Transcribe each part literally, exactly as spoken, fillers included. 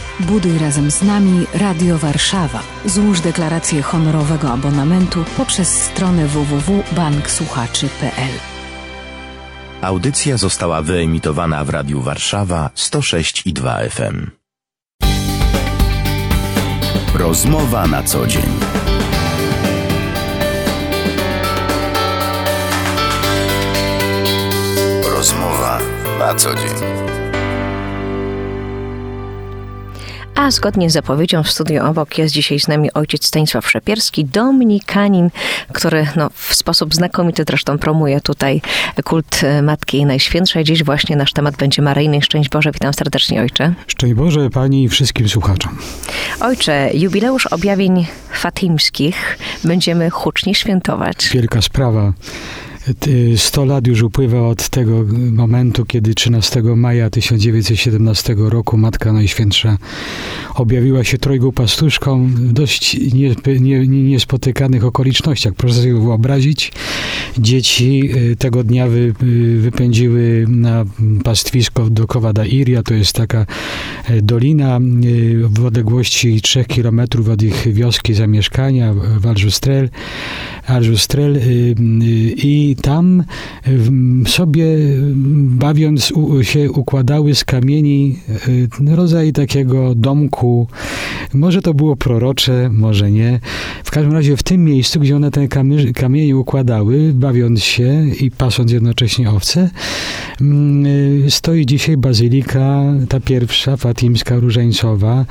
Buduj razem z nami Radio Warszawa. Złóż deklarację honorowego abonamentu poprzez stronę w w w kropka bank słuchaczy kropka p l. Audycja została wyemitowana w Radiu Warszawa sto sześć i dwa F M. Rozmowa na co dzień. Rozmowa na co dzień. A zgodnie z zapowiedzią w studiu obok jest dzisiaj z nami ojciec Stanisław Szepierski, dominikanin, który no, w sposób znakomity zresztą promuje tutaj kult Matki Najświętszej. Dziś właśnie nasz temat będzie maryjny. Szczęść Boże, witam serdecznie, ojcze. Szczęść Boże Pani i wszystkim słuchaczom. Ojcze, jubileusz objawień fatimskich będziemy hucznie świętować. Wielka sprawa. Sto lat już upływa od tego momentu, kiedy trzynastego maja tysiąc dziewięćset siedemnastego roku Matka Najświętsza objawiła się trojgu pastuszkom w dość nie, nie, niespotykanych okolicznościach. Proszę sobie wyobrazić, dzieci tego dnia wy, wypędziły na pastwisko do Cova Iria, to jest taka dolina w odległości trzech kilometrów od ich wioski zamieszkania, w Aljustrel, Aljustrel i tam sobie, bawiąc się, układały z kamieni rodzaj takiego domku. Może to było prorocze, może nie. W każdym razie w tym miejscu, gdzie one te kamienie układały, bawiąc się i pasąc jednocześnie owce, stoi dzisiaj bazylika, ta pierwsza, fatimska, różańcowa,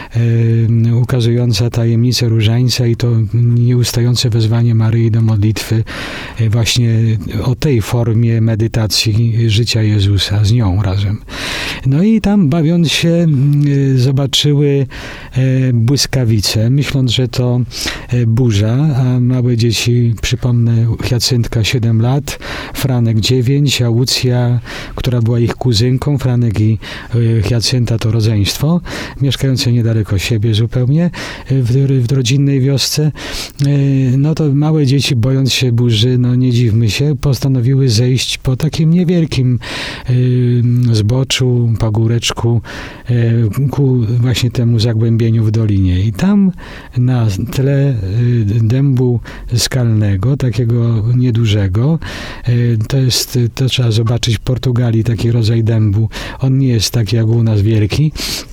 ukazująca tajemnicę różańca i to nieustające wezwanie Maryi do modlitwy właśnie o tej formie medytacji życia Jezusa, z nią razem. No i tam, bawiąc się, zobaczyły błyskawice, myśląc, że to burza, a małe dzieci, przypomnę, Hiacyntka siedem lat, Franek dziewięć, a Łucja, która była ich kuzynką, Franek i Hiacynta to rodzeństwo, mieszkające niedaleko siebie zupełnie, w, w rodzinnej wiosce. No to małe dzieci, bojąc się burzy, no nie dziwmy się, postanowiły zejść po takim niewielkim y, zboczu, pagóreczku y, ku właśnie temu zagłębieniu w dolinie. I tam na tle y, dębu skalnego, takiego niedużego, y, to jest, to trzeba zobaczyć w Portugalii taki rodzaj dębu. On nie jest taki jak u nas wielki.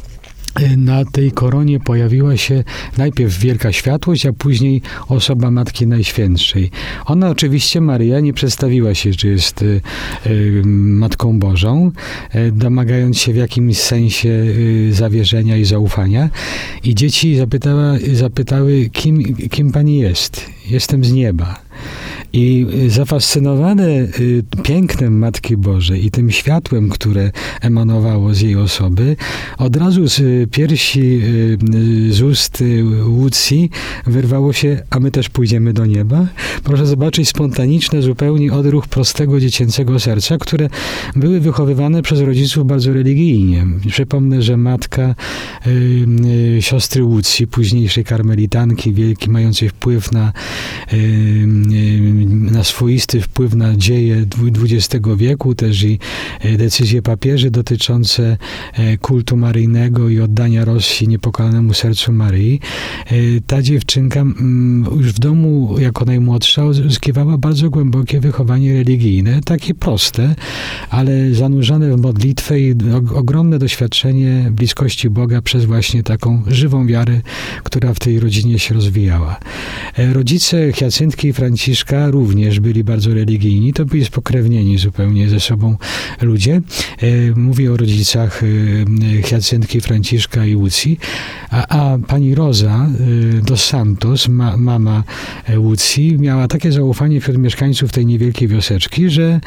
Na tej koronie pojawiła się najpierw wielka światłość, a później osoba Matki Najświętszej. Ona oczywiście, Maryja, nie przedstawiła się, że jest y, y, Matką Bożą, y, domagając się w jakimś sensie y, zawierzenia i zaufania. I dzieci zapytała, zapytały, kim, kim pani jest? Jestem z nieba. I zafascynowane pięknem Matki Bożej i tym światłem, które emanowało z jej osoby, od razu z piersi, z ust Łucji wyrwało się, a my też pójdziemy do nieba. Proszę zobaczyć spontaniczny zupełnie odruch prostego dziecięcego serca, które były wychowywane przez rodziców bardzo religijnie. Przypomnę, że matka y, siostry Łucji, późniejszej karmelitanki, wielki, mającej wpływ na y, y, na swoisty wpływ na dzieje dwudziestego wieku, też i decyzje papieży dotyczące kultu maryjnego i oddania Rosji niepokalanemu sercu Maryi. Ta dziewczynka już w domu, jako najmłodsza, uzyskiwała bardzo głębokie wychowanie religijne, takie proste, ale zanurzone w modlitwę i ogromne doświadczenie bliskości Boga przez właśnie taką żywą wiarę, która w tej rodzinie się rozwijała. Rodzice Hiacyntki i Franciszka również byli bardzo religijni, to byli spokrewnieni zupełnie ze sobą ludzie. Mówię o rodzicach Hiacyntki, Franciszka i Łucji, a, a pani Rosa dos Santos, ma, mama Łucji, miała takie zaufanie wśród mieszkańców tej niewielkiej wioseczki, że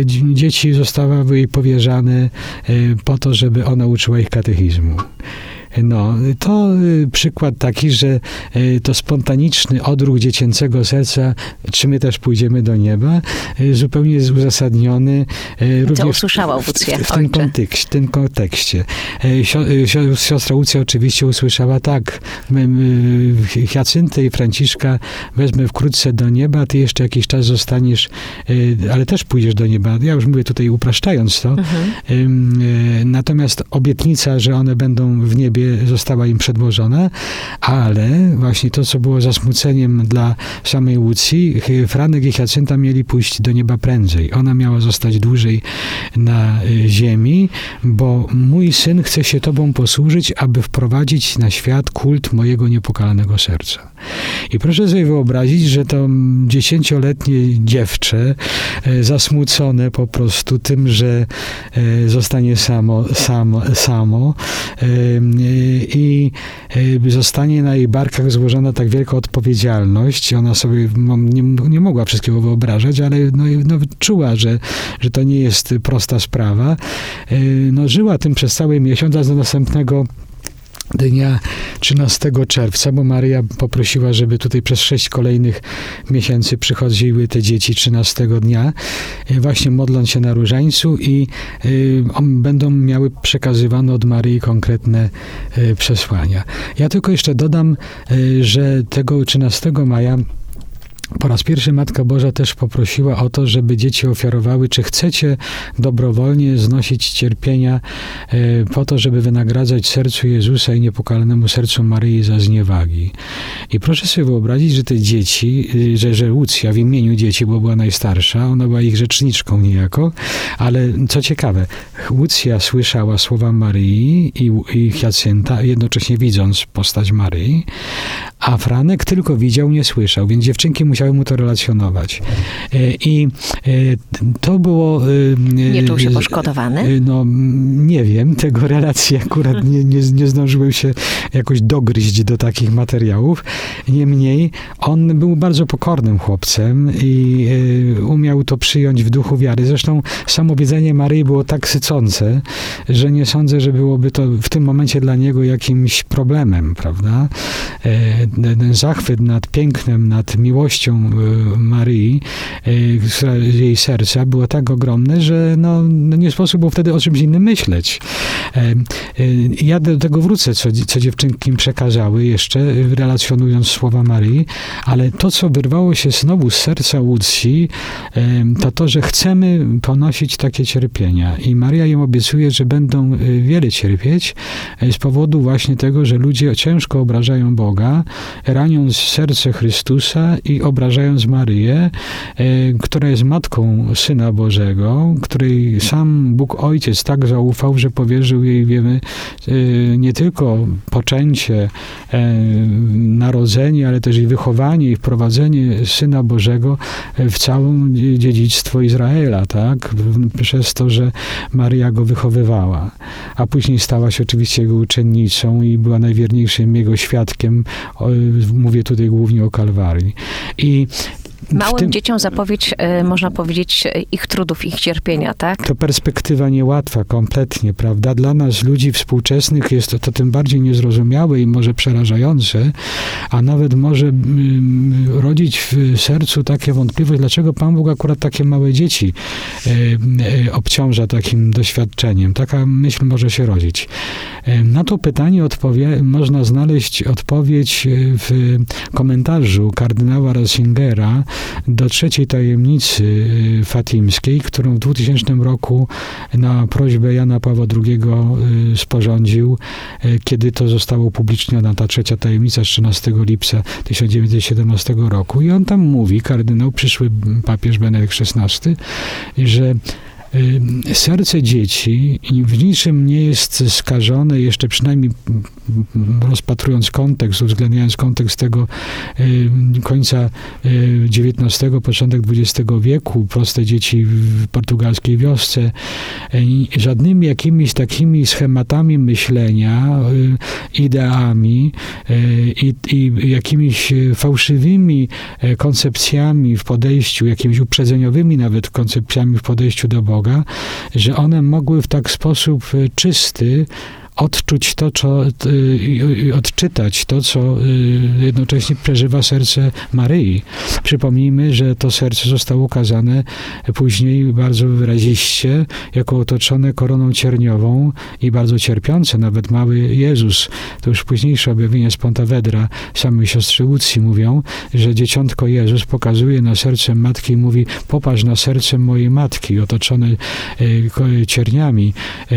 dzieci zostały jej powierzane po to, żeby ona uczyła ich katechizmu. No, to przykład taki, że to spontaniczny odruch dziecięcego serca, czy my też pójdziemy do nieba, zupełnie jest uzasadniony. Co usłyszała Łucja, w, w tym, kontekście, w tym kontekście. Siostra Łucja oczywiście usłyszała tak, Hiacyntę i Franciszka wezmę wkrótce do nieba, ty jeszcze jakiś czas zostaniesz, ale też pójdziesz do nieba. Ja już mówię tutaj upraszczając to. Mhm. Natomiast obietnica, że one będą w niebie, została im przedłożona, ale właśnie to, co było zasmuceniem dla samej Łucji, Franek i Hiacynta mieli pójść do nieba prędzej. Ona miała zostać dłużej na ziemi, bo mój syn chce się tobą posłużyć, aby wprowadzić na świat kult mojego niepokalanego serca. I proszę sobie wyobrazić, że to dziesięcioletnie dziewczę, zasmucone po prostu tym, że zostanie samo, samo, samo i zostanie na jej barkach złożona tak wielka odpowiedzialność. Ona sobie nie, nie mogła wszystkiego wyobrażać, ale no, no, czuła, że, że to nie jest prosta sprawa. No, żyła tym przez cały miesiąc, a do następnego dnia trzynastego czerwca, bo Maryja poprosiła, żeby tutaj przez sześć kolejnych miesięcy przychodziły te dzieci trzynastego dnia, właśnie modląc się na różańcu i y, będą miały przekazywane od Maryi konkretne y, przesłania. Ja tylko jeszcze dodam, y, że tego trzynastego maja po raz pierwszy Matka Boża też poprosiła o to, żeby dzieci ofiarowały, czy chcecie dobrowolnie znosić cierpienia e, po to, żeby wynagradzać sercu Jezusa i niepokalanemu sercu Maryi za zniewagi. I proszę sobie wyobrazić, że te dzieci, że, że Łucja w imieniu dzieci, bo była najstarsza, ona była ich rzeczniczką niejako, ale co ciekawe, Łucja słyszała słowa Maryi i, i Hiacynta, jednocześnie widząc postać Maryi, a Franek tylko widział, nie słyszał, więc dziewczynki musiały mu to relacjonować. I to było... Nie czuł się poszkodowany? No, nie wiem, tego relacji akurat nie, nie, nie zdążyłem się jakoś dogryźć do takich materiałów. Niemniej on był bardzo pokornym chłopcem i umiał to przyjąć w duchu wiary. Zresztą samo widzenie Maryi było tak sycące, że nie sądzę, że byłoby to w tym momencie dla niego jakimś problemem, prawda? Ten zachwyt nad pięknem, nad miłością Maryi, jej serca było tak ogromne, że no, no nie sposób było wtedy o czymś innym myśleć. Ja do tego wrócę, co, co dziewczynki przekazały jeszcze, relacjonując słowa Maryi, ale to, co wyrwało się znowu z serca Łucji, to to, że chcemy ponosić takie cierpienia. I Maryja im obiecuje, że będą wiele cierpieć z powodu właśnie tego, że ludzie ciężko obrażają Boga, raniąc serce Chrystusa i obrażając Maryję, która jest matką Syna Bożego, której sam Bóg Ojciec tak zaufał, że powierzył jej, wiemy, nie tylko poczęcie, narodzenie, ale też i wychowanie i wprowadzenie Syna Bożego w całe dziedzictwo Izraela, tak? Przez to, że Maryja go wychowywała. A później stała się oczywiście jego uczennicą i była najwierniejszym jego świadkiem. Mówię tutaj głównie o Kalwarii. I Małym tym, dzieciom zapowiedź, y, można powiedzieć, ich trudów, ich cierpienia, tak? To perspektywa niełatwa, kompletnie, prawda? Dla nas, ludzi współczesnych, jest to, to tym bardziej niezrozumiałe i może przerażające, a nawet może y, rodzić w sercu takie wątpliwość, dlaczego Pan Bóg akurat takie małe dzieci y, y, obciąża takim doświadczeniem. Taka myśl może się rodzić. Y, na to pytanie odpowie, można znaleźć odpowiedź w komentarzu kardynała Ratzingera do trzeciej tajemnicy fatimskiej, którą w dwutysięcznym roku na prośbę Jana Pawła drugiego sporządził, kiedy to zostało upubliczniona ta trzecia tajemnica z trzynastego lipca tysiąc dziewięćset siedemnastego roku. I on tam mówi, kardynał, przyszły papież Benedykt szesnasty, że serce dzieci w niczym nie jest skażone, jeszcze przynajmniej rozpatrując kontekst, uwzględniając kontekst tego końca dziewiętnastego, początek dwudziestego wieku, proste dzieci w portugalskiej wiosce, żadnymi jakimiś takimi schematami myślenia, ideami i, i jakimiś fałszywymi koncepcjami w podejściu, jakimiś uprzedzeniowymi nawet koncepcjami w podejściu do Boga, że one mogły w tak sposób czysty odczuć to, co, odczytać to, co jednocześnie przeżywa serce Maryi. Przypomnijmy, że to serce zostało ukazane później bardzo wyraziście, jako otoczone koroną cierniową i bardzo cierpiące, nawet mały Jezus. To już późniejsze objawienie z Pontevedra. Same siostry Łucji mówią, że dzieciątko Jezus pokazuje na serce matki i mówi: popatrz na serce mojej matki, otoczone cierniami,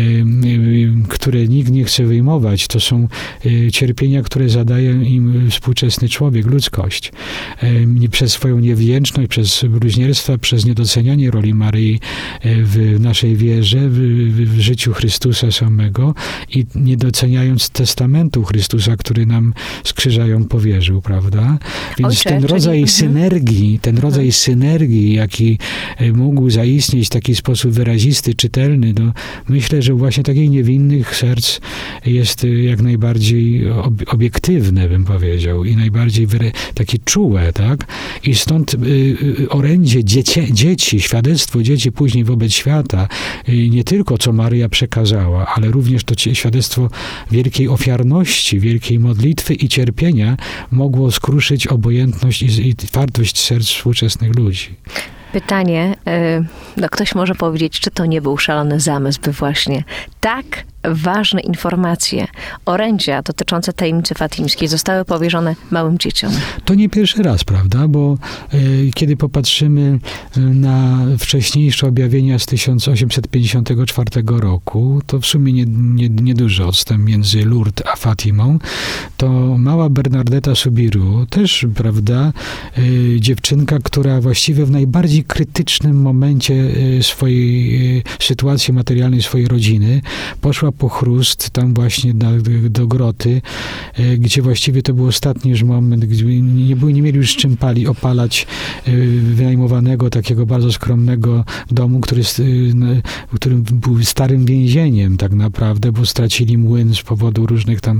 które nikt nie chce wyjmować. To są cierpienia, które zadaje im współczesny człowiek, ludzkość. Przez swoją niewdzięczność, przez bluźnierstwa, przez niedocenianie roli Maryi w naszej wierze, w, w życiu Chrystusa samego i nie doceniając testamentu Chrystusa, który nam z krzyża ją powierzył, prawda? Więc Ojcze, ten rodzaj czyli... synergii, ten rodzaj synergii, jaki mógł zaistnieć w taki sposób wyrazisty, czytelny, no, myślę, że właśnie takich niewinnych serc jest jak najbardziej obiektywne, bym powiedział, i najbardziej takie czułe, tak? I stąd y, orędzie dzieci, dzieci, świadectwo dzieci później wobec świata, y, nie tylko co Maryja przekazała, ale również to świadectwo wielkiej ofiarności, wielkiej modlitwy i cierpienia mogło skruszyć obojętność i, i twardość serc współczesnych ludzi. Pytanie, no ktoś może powiedzieć, czy to nie był szalony zamysł, by właśnie tak ważne informacje, orędzia dotyczące tajemnicy fatimskiej zostały powierzone małym dzieciom. To nie pierwszy raz, prawda? Bo y, kiedy popatrzymy na wcześniejsze objawienia z tysiąc osiemset pięćdziesiątego czwartego roku, to w sumie nieduży nie, nie nieduży odstęp między Lourdes a Fatimą, to mała Bernardeta Soubirous, też, prawda, y, dziewczynka, która właściwie w najbardziej krytycznym momencie y, swojej y, sytuacji materialnej swojej rodziny poszła po chrust tam właśnie na, do groty, gdzie właściwie to był ostatni już moment, gdzie nie, byli, nie mieli już czym pali, opalać wynajmowanego takiego bardzo skromnego domu, który, który był starym więzieniem tak naprawdę, bo stracili młyn z powodu różnych tam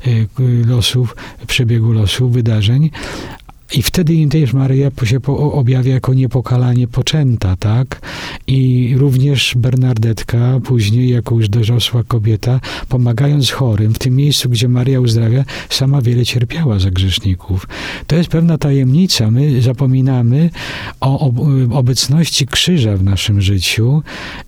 losów, przebiegu losów, wydarzeń. I wtedy im też Maryja się objawia jako niepokalanie poczęta, tak? I również Bernardetka, później jako już dorosła kobieta, pomagając chorym, w tym miejscu, gdzie Maryja uzdrawia, sama wiele cierpiała za grzeszników. To jest pewna tajemnica. My zapominamy o obecności krzyża w naszym życiu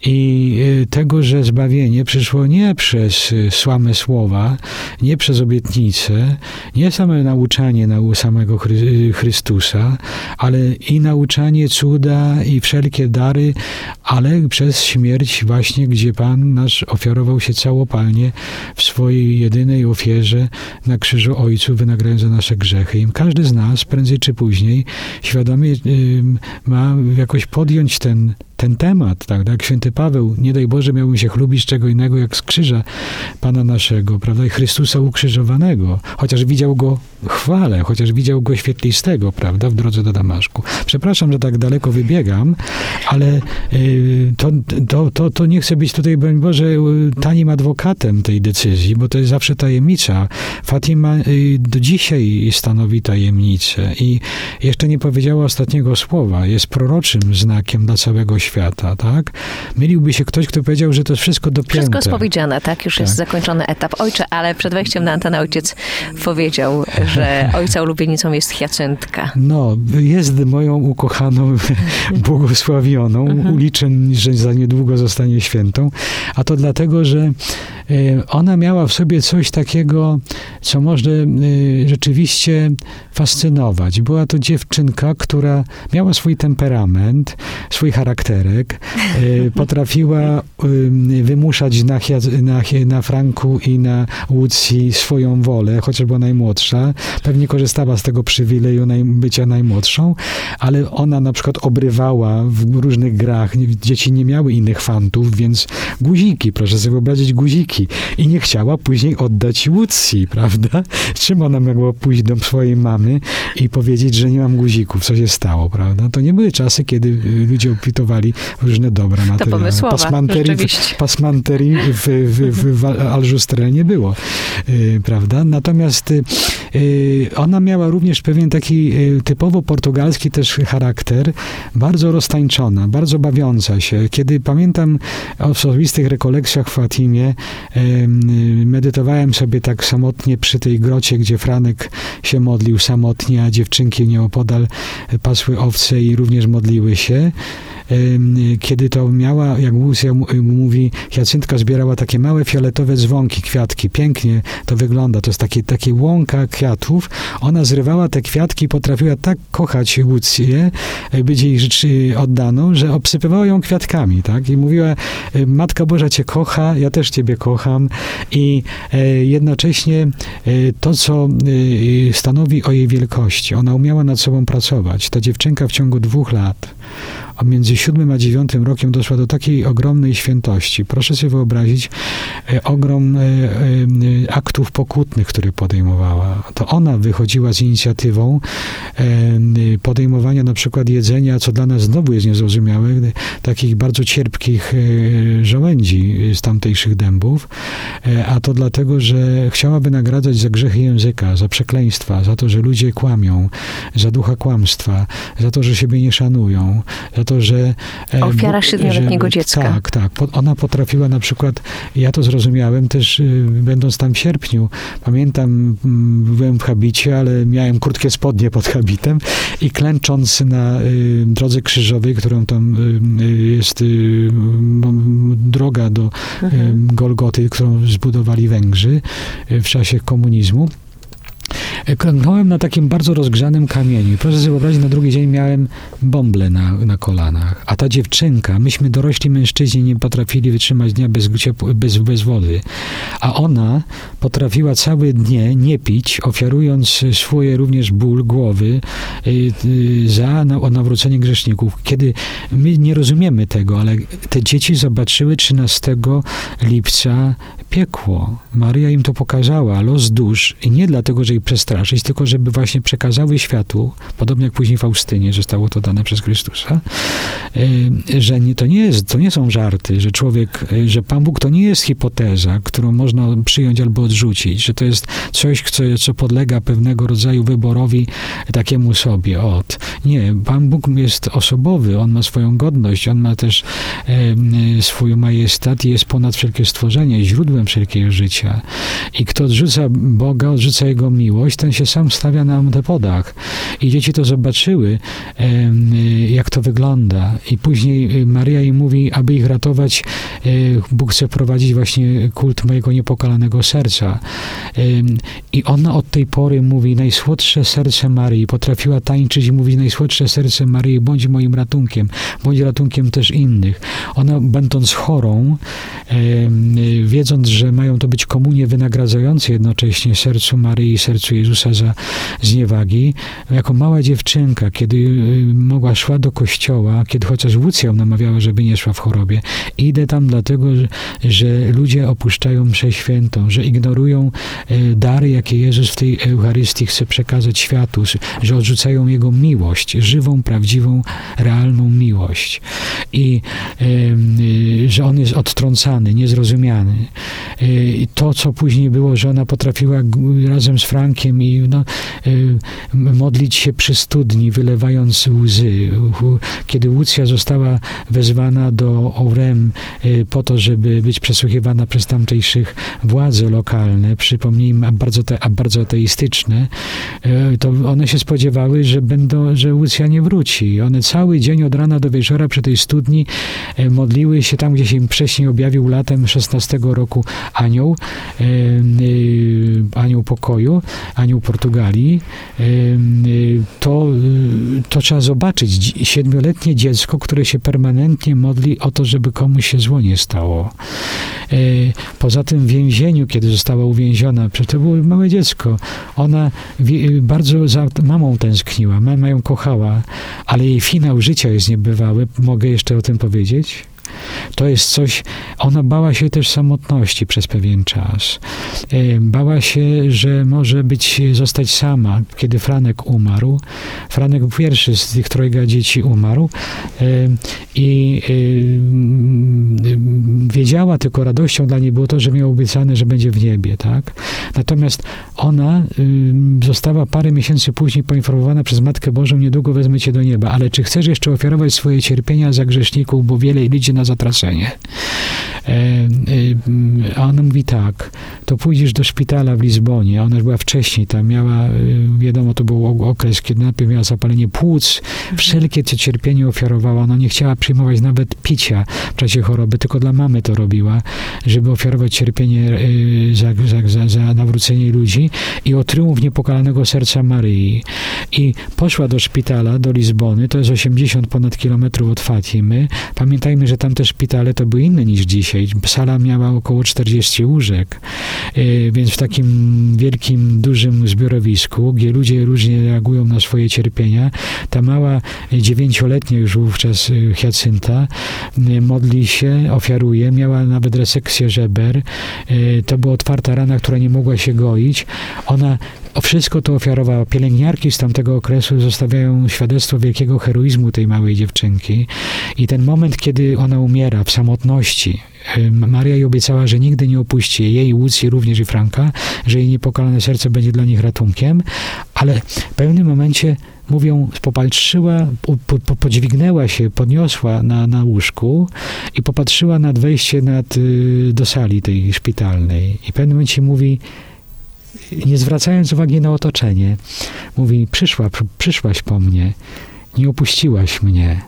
i tego, że zbawienie przyszło nie przez słame słowa, nie przez obietnice, nie same nauczanie na samego Chrystusa, Chrystusa, ale i nauczanie, cuda i wszelkie dary, ale przez śmierć właśnie, gdzie Pan nasz ofiarował się całopalnie w swojej jedynej ofierze na krzyżu Ojcu, wynagradzając za nasze grzechy. I każdy z nas, prędzej czy później, świadomie y, ma jakoś podjąć ten ten temat, tak, jak święty Paweł, nie daj Boże, miałbym się chlubić czego innego jak z krzyża Pana naszego, prawda, i Chrystusa ukrzyżowanego, chociaż widział go w chwale, chociaż widział go świetlistego, prawda, w drodze do Damaszku. Przepraszam, że tak daleko wybiegam, ale y, to, to, to, to nie chcę być tutaj, broń Boże, tanim adwokatem tej decyzji, bo to jest zawsze tajemnica. Fatima y, do dzisiaj stanowi tajemnicę i jeszcze nie powiedziała ostatniego słowa. Jest proroczym znakiem dla całego świata. świata, tak? Myliłby się ktoś, kto powiedział, że to jest wszystko dopięte. Wszystko jest powiedziane, tak? Już tak. Jest zakończony etap. Ojcze, ale przed wejściem na antenę ojciec powiedział, że ojca ulubienicą jest Hiacyntka. No, jest moją ukochaną, błogosławioną. Mhm. Uliczę, że za niedługo zostanie świętą. A to dlatego, że ona miała w sobie coś takiego, co może rzeczywiście fascynować. Była to dziewczynka, która miała swój temperament, swój charakterek, potrafiła wymuszać na, na, na Franku i na Łucji swoją wolę, chociaż była najmłodsza. Pewnie korzystała z tego przywileju naj, bycia najmłodszą, ale ona na przykład obrywała w różnych grach. Dzieci nie miały innych fantów, więc guziki, proszę sobie wyobrazić, guziki. I nie chciała później oddać Łucji, prawda? Czym ona mogła pójść do swojej mamy i powiedzieć, że nie mam guzików, co się stało, prawda? To nie były czasy, kiedy ludzie opitowali różne dobra materialne. Pasmanterii, w, pasmanterii w, w, w, w Alżustrze nie było, yy, prawda? Natomiast yy, ona miała również pewien taki yy, typowo portugalski też charakter, bardzo roztańczona, bardzo bawiąca się. Kiedy pamiętam o osobistych rekolekcjach w Fatimie, yy, medytowałem sobie tak samotnie przy tej grocie, gdzie Franek się modlił samotnie, a dziewczynki nieopodal pasły owce i również modliły się. Kiedy to miała, jak Łucja mówi, Jacyntka zbierała takie małe fioletowe dzwonki, kwiatki. Pięknie to wygląda. To jest takie, takie łąka kwiatów. Ona zrywała te kwiatki i potrafiła tak kochać Łucję, być jej rzeczy oddaną, że obsypywała ją kwiatkami, tak? I mówiła, Matka Boża cię kocha, ja też ciebie kocham. I jednocześnie to, co stanowi o jej wielkości. Ona umiała nad sobą pracować. Ta dziewczynka w ciągu dwóch lat, a między siódmym a dziewiątym rokiem doszła do takiej ogromnej świętości. Proszę sobie wyobrazić e, ogrom e, e, aktów pokutnych, które podejmowała. To ona wychodziła z inicjatywą e, podejmowania na przykład jedzenia, co dla nas znowu jest niezrozumiałe, takich bardzo cierpkich e, żołędzi z tamtejszych dębów, e, a to dlatego, że chciała wynagradzać za grzechy języka, za przekleństwa, za to, że ludzie kłamią, za ducha kłamstwa, za to, że siebie nie szanują, za to, że... Ofiara siedmioletniego dziecka. Tak, tak. Ona potrafiła na przykład, ja to zrozumiałem też będąc tam w sierpniu. Pamiętam, byłem w habicie, ale miałem krótkie spodnie pod habitem i klęcząc na y, drodze krzyżowej, którą tam y, jest y, droga do mhm. y, Golgoty, którą zbudowali Węgrzy y, w czasie komunizmu, klęknąłem na takim bardzo rozgrzanym kamieniu. Proszę sobie wyobrazić, na drugi dzień miałem bąble na, na kolanach. A ta dziewczynka, myśmy dorośli mężczyźni nie potrafili wytrzymać dnia bez, bez, bez wody. A ona potrafiła całe dnie nie pić, ofiarując swoje również ból głowy y, y, za na, nawrócenie grzeszników. Kiedy my nie rozumiemy tego, ale te dzieci zobaczyły trzynastego lipca piekło. Maryja im to pokazała, los dusz. I nie dlatego, że jej przestraszyć, tylko żeby właśnie przekazały światu, podobnie jak później Faustynie zostało to dane przez Chrystusa, że nie, to, nie jest, to nie są żarty, że człowiek, że Pan Bóg to nie jest hipoteza, którą można przyjąć albo odrzucić, że to jest coś, co, co podlega pewnego rodzaju wyborowi takiemu sobie. Od. Nie, Pan Bóg jest osobowy, On ma swoją godność, On ma też e, swój majestat i jest ponad wszelkie stworzenie, źródłem wszelkiego życia. I kto odrzuca Boga, odrzuca Jego miłość, ten się sam stawia na antepodach. I dzieci to zobaczyły, jak to wygląda. I później Maryja im mówi, aby ich ratować, Bóg chce prowadzić właśnie kult mojego niepokalanego serca. I ona od tej pory mówi, najsłodsze serce Maryi. Potrafiła tańczyć i mówić, najsłodsze serce Maryi, bądź moim ratunkiem, bądź ratunkiem też innych. Ona, będąc chorą, wiedząc, że mają to być komunie wynagradzające jednocześnie sercu Maryi i sercu Jezusa za zniewagi, jako mała dziewczynka, kiedy mogła, szła do kościoła, kiedy chociaż Łucja ją namawiała, żeby nie szła w chorobie. Idę tam dlatego, że, że ludzie opuszczają mszę świętą, że ignorują dary, jakie Jezus w tej Eucharystii chce przekazać światu, że odrzucają Jego miłość, żywą, prawdziwą, realną miłość. I y, że On jest odtrącany, niezrozumiany. I to, co później było, że ona potrafiła razem z Frankiem i no, modlić się przy studni, wylewając łzy. Kiedy Łucja została wezwana do Orem po to, żeby być przesłuchiwana przez tamtejszych władze lokalne, przypomnijmy, a bardzo, te, a bardzo ateistyczne, to one się spodziewały, że będą, że Łucja nie wróci. One cały dzień od rana do wieczora przy tej studni modliły się tam, gdzie się im wcześniej objawił latem szesnastego roku anioł, anioł pokoju, anioł Portugalii. To, to trzeba zobaczyć. Siedmioletnie dziecko, które się permanentnie modli o to, żeby komuś się zło nie stało. Poza tym w więzieniu, kiedy została uwięziona, to było małe dziecko, ona bardzo za mamą tęskniła, mama ją kochała, ale jej finał życia jest niebywały. Mogę jeszcze o tym powiedzieć? To jest coś, ona bała się też samotności przez pewien czas. Bała się, że może być, zostać sama, kiedy Franek umarł. Franek pierwszy z tych trojga dzieci umarł i wiedziała, tylko radością dla niej było to, że miał obiecane, że będzie w niebie, tak? Natomiast ona została parę miesięcy później poinformowana przez Matkę Bożą, niedługo wezmę cię do nieba, ale czy chcesz jeszcze ofiarować swoje cierpienia za grzeszników, bo wiele idzie na zatracenie. A ona mówi tak, to pójdziesz do szpitala w Lizbonie. Ona była wcześniej tam, miała, wiadomo, to był okres, kiedy najpierw miała zapalenie płuc, wszelkie te cierpienie ofiarowała. Ona nie chciała przyjmować nawet picia w czasie choroby, tylko dla mamy to robiła, żeby ofiarować cierpienie za, za, za, za nawrócenie ludzi i o triumf niepokalanego serca Maryi. I poszła do szpitala, do Lizbony, to jest osiemdziesiąt ponad kilometrów od Fatimy. Pamiętajmy, że tamte szpitale to były inne niż dzisiaj. Sala miała około czterdzieści łóżek, więc w takim wielkim, dużym zbiorowisku, gdzie ludzie różnie reagują na swoje cierpienia, ta mała dziewięcioletnia już wówczas Hiacynta modli się, ofiaruje, miała nawet resekcję żeber. To była otwarta rana, która nie mogła się goić. Ona o wszystko to ofiarowała. Pielęgniarki z tamtego okresu zostawiają świadectwo wielkiego heroizmu tej małej dziewczynki. I ten moment, kiedy ona umiera w samotności, Maria jej obiecała, że nigdy nie opuści jej, Łucji, również i Franka, że jej niepokalane serce będzie dla nich ratunkiem, ale w pewnym momencie, mówią, popatrzyła, po, po, podźwignęła się, podniosła na, na łóżku i popatrzyła nad wejście nad, do sali tej szpitalnej. I w pewnym momencie mówi, nie zwracając uwagi na otoczenie, mówi, przyszła, przyszłaś po mnie, nie opuściłaś mnie.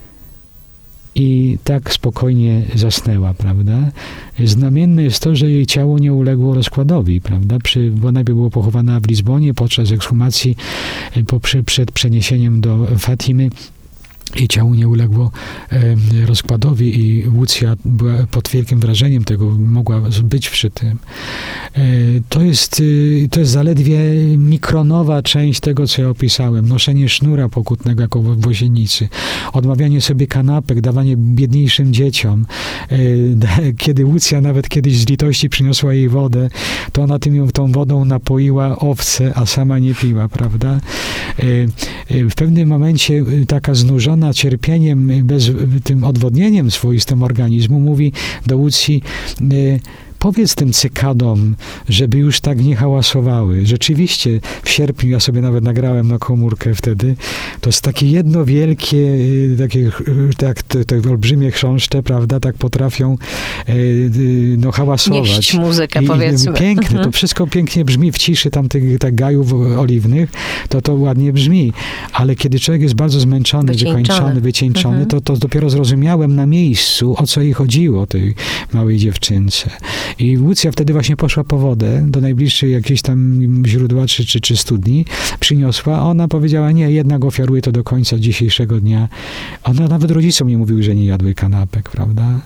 I tak spokojnie zasnęła, prawda? Znamienne jest to, że jej ciało nie uległo rozkładowi, prawda? Przy, bo najpierw było pochowana w Lizbonie, podczas ekshumacji, po, przed przeniesieniem do Fatimy, jej ciało nie uległo e, rozkładowi i Łucja była pod wielkim wrażeniem tego, mogła być przy tym. E, to jest, e, to jest zaledwie mikronowa część tego, co ja opisałem. Noszenie sznura pokutnego jako w wozienicy, odmawianie sobie kanapek, dawanie biedniejszym dzieciom. E, kiedy Łucja nawet kiedyś z litości przyniosła jej wodę, to ona tym ją, tą wodą napoiła owce, a sama nie piła, prawda? E, e, w pewnym momencie taka znużona cierpieniem, bez tym odwodnieniem swoistym organizmu, mówi do Łucji, powiedz tym cykadom, żeby już tak nie hałasowały. Rzeczywiście w sierpniu, ja sobie nawet nagrałem na komórkę wtedy, to jest takie jedno wielkie, takie, tak, te, te olbrzymie chrząszcze, prawda, tak potrafią no, hałasować. Nieść muzykę, I, powiedzmy. Piękne, mhm. to wszystko pięknie brzmi w ciszy tamtych tak gajów oliwnych, to to ładnie brzmi. Ale kiedy człowiek jest bardzo zmęczony, Wycieńczony. wykończony, wycieńczony, mhm. to, to dopiero zrozumiałem na miejscu, o co jej chodziło, tej małej dziewczynce. I Łucja wtedy właśnie poszła po wodę do najbliższej jakiejś tam źródła czy, czy, czy studni, przyniosła, a ona powiedziała, nie, jednak ofiaruję to do końca dzisiejszego dnia. Ona nawet rodzicom nie mówiły, że nie jadły kanapek, prawda?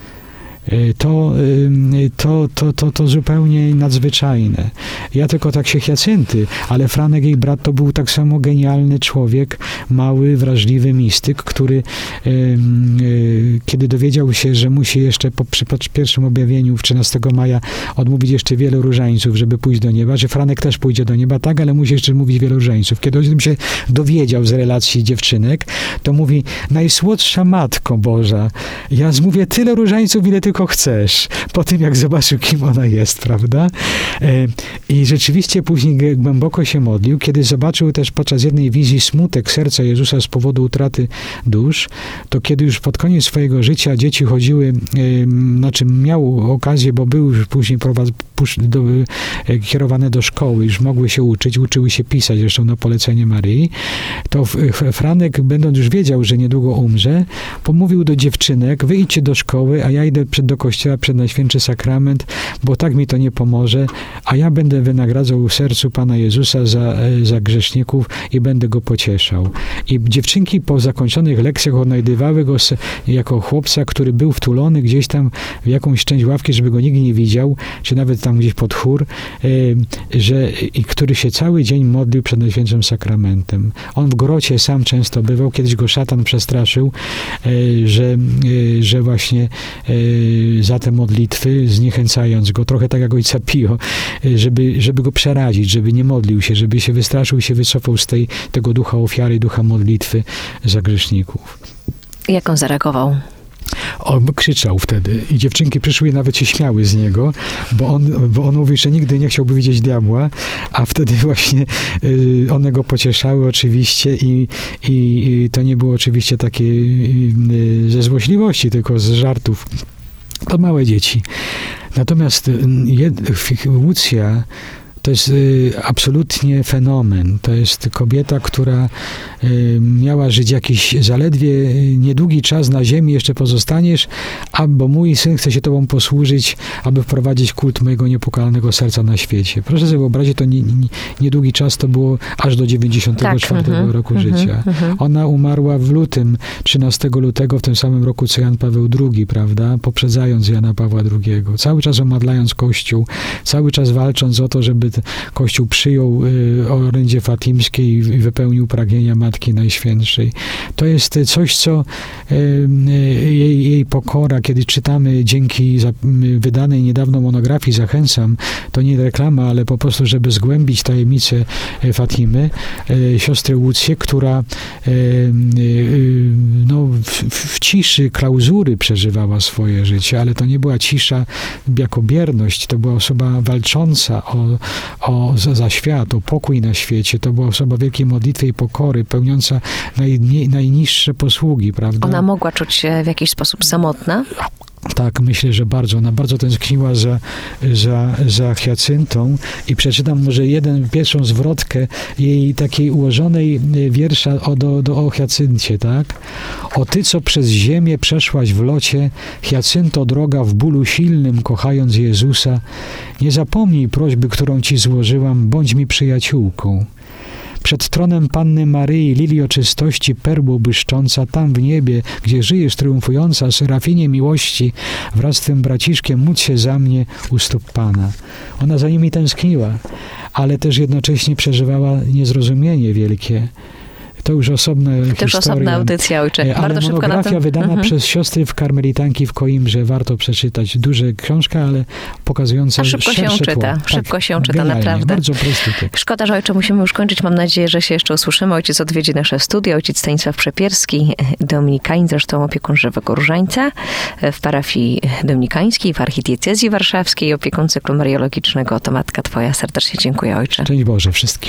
To, to, to, to, to zupełnie nadzwyczajne. Ja tylko tak się Hiacynty, ale Franek, jej brat, to był tak samo genialny człowiek, mały, wrażliwy mistyk, który kiedy dowiedział się, że musi jeszcze po, przy, po pierwszym objawieniu w trzynastego maja odmówić jeszcze wiele różańców, żeby pójść do nieba, że Franek też pójdzie do nieba, tak, ale musi jeszcze mówić wiele różańców. Kiedy o tym się dowiedział z relacji dziewczynek, to mówi, najsłodsza Matko Boża, ja zmówię tyle różańców, ile tylko chcesz, po tym jak zobaczył, kim ona jest, prawda? I rzeczywiście później głęboko się modlił, kiedy zobaczył też podczas jednej wizji smutek serca Jezusa z powodu utraty dusz, to kiedy już pod koniec swojego życia dzieci chodziły, znaczy miał okazję, bo był już później prowad, do, kierowane do szkoły, już mogły się uczyć, uczyły się pisać, zresztą na polecenie Maryi, to Franek, będąc już wiedział, że niedługo umrze, pomówił do dziewczynek, wy idźcie do szkoły, a ja idę przed, do kościoła przed Najświętszy Sakrament, bo tak mi to nie pomoże, a ja będę wynagradzał w sercu Pana Jezusa za, za grzeszników i będę go pocieszał. I dziewczynki po zakończonych lekcjach odnajdywały go jako chłopca, który był wtulony gdzieś tam w jakąś część ławki, żeby go nikt nie widział, czy nawet tam gdzieś pod chór, że, i który się cały dzień modlił przed Najświętszym Sakramentem. On w grocie sam często bywał, kiedyś go szatan przestraszył, że, że właśnie za te modlitwy, zniechęcając go, trochę tak jak ojca Pio, żeby, żeby go przerazić, żeby nie modlił się, żeby się wystraszył i się wycofał z tej, tego ducha ofiary, ducha modlitwy za grzeszników. Jak on zareagował? On krzyczał wtedy i dziewczynki przyszły i nawet się śmiały z niego, bo on, bo on mówi, że nigdy nie chciałby widzieć diabła, a wtedy właśnie y, one go pocieszały oczywiście i, i, i to nie było oczywiście takie y, ze złośliwości, tylko z żartów. To małe dzieci. Natomiast Łucja to jest y, absolutnie fenomen. To jest kobieta, która y, miała żyć jakiś zaledwie niedługi czas na ziemi, jeszcze pozostaniesz, a bo mój syn chce się tobą posłużyć, aby wprowadzić kult mojego niepokalnego serca na świecie. Proszę sobie wyobrazić, to nie, nie, niedługi czas to było aż do dziewięćdziesiątego czwartego tak, roku mm-hmm, życia. Mm-hmm. Ona umarła w lutym, trzynastego lutego, w tym samym roku co Jan Paweł drugi, prawda? Poprzedzając Jana Pawła drugiego. Cały czas omadlając Kościół, cały czas walcząc o to, żeby Kościół przyjął y, orędzie fatimskie i wypełnił pragnienia Matki Najświętszej. To jest coś, co y, y, jej, jej pokora, kiedy czytamy dzięki za, y, wydanej niedawno monografii, zachęcam, to nie reklama, ale po prostu, żeby zgłębić tajemnicę Fatimy, y, siostry Łucję, która y, y, no, w, w ciszy klauzury przeżywała swoje życie, ale to nie była cisza jako bierność, to była osoba walcząca o O, za, za świat, o pokój na świecie. To była osoba wielkiej modlitwy i pokory, pełniąca naj, nie, najniższe posługi, prawda? Ona mogła czuć się w jakiś sposób samotna? Tak, myślę, że bardzo. Ona bardzo tęskniła za, za, za Hiacyntą i przeczytam może jeden, pierwszą zwrotkę jej takiej ułożonej wiersza o, do, do, o Hiacyncie, tak? O ty, co przez ziemię przeszłaś w locie, Hiacynto droga w bólu silnym, kochając Jezusa, nie zapomnij prośby, którą ci złożyłam, bądź mi przyjaciółką. Przed tronem Panny Maryi, lilio czystości, perło błyszcząca, tam w niebie, gdzie żyjesz triumfująca, serafinie miłości, wraz z twym braciszkiem módl się za mnie u stóp Pana. Ona za nimi tęskniła, ale też jednocześnie przeżywała niezrozumienie wielkie. To już osobna to historia. To już osobna audycja, ojcze. Ale Bardzo szybko monografia na tym... wydana mhm. przez siostry w Karmelitanki w Koimbrze, warto przeczytać. Duża książka, ale pokazująca A szybko się czyta. Tak, szybko się czyta, genialnie. naprawdę. Bardzo prosty tekst. Szkoda, że ojcze, musimy już kończyć. Mam nadzieję, że się jeszcze usłyszymy. Ojciec odwiedzi nasze studio. Ojciec Stanisław Przepierski, dominikanin, zresztą opiekun Żywego Różańca w parafii dominikańskiej, w archidiecezji warszawskiej, opiekun cyklu mariologicznego. To Matka Twoja. Serdecznie dziękuję, ojcze. Szczęść Boże wszystkim.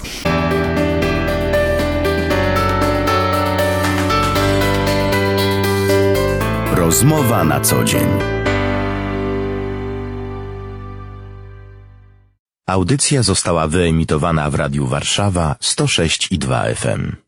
Rozmowa na co dzień. Audycja została wyemitowana w Radiu Warszawa sto sześć i dwa F M.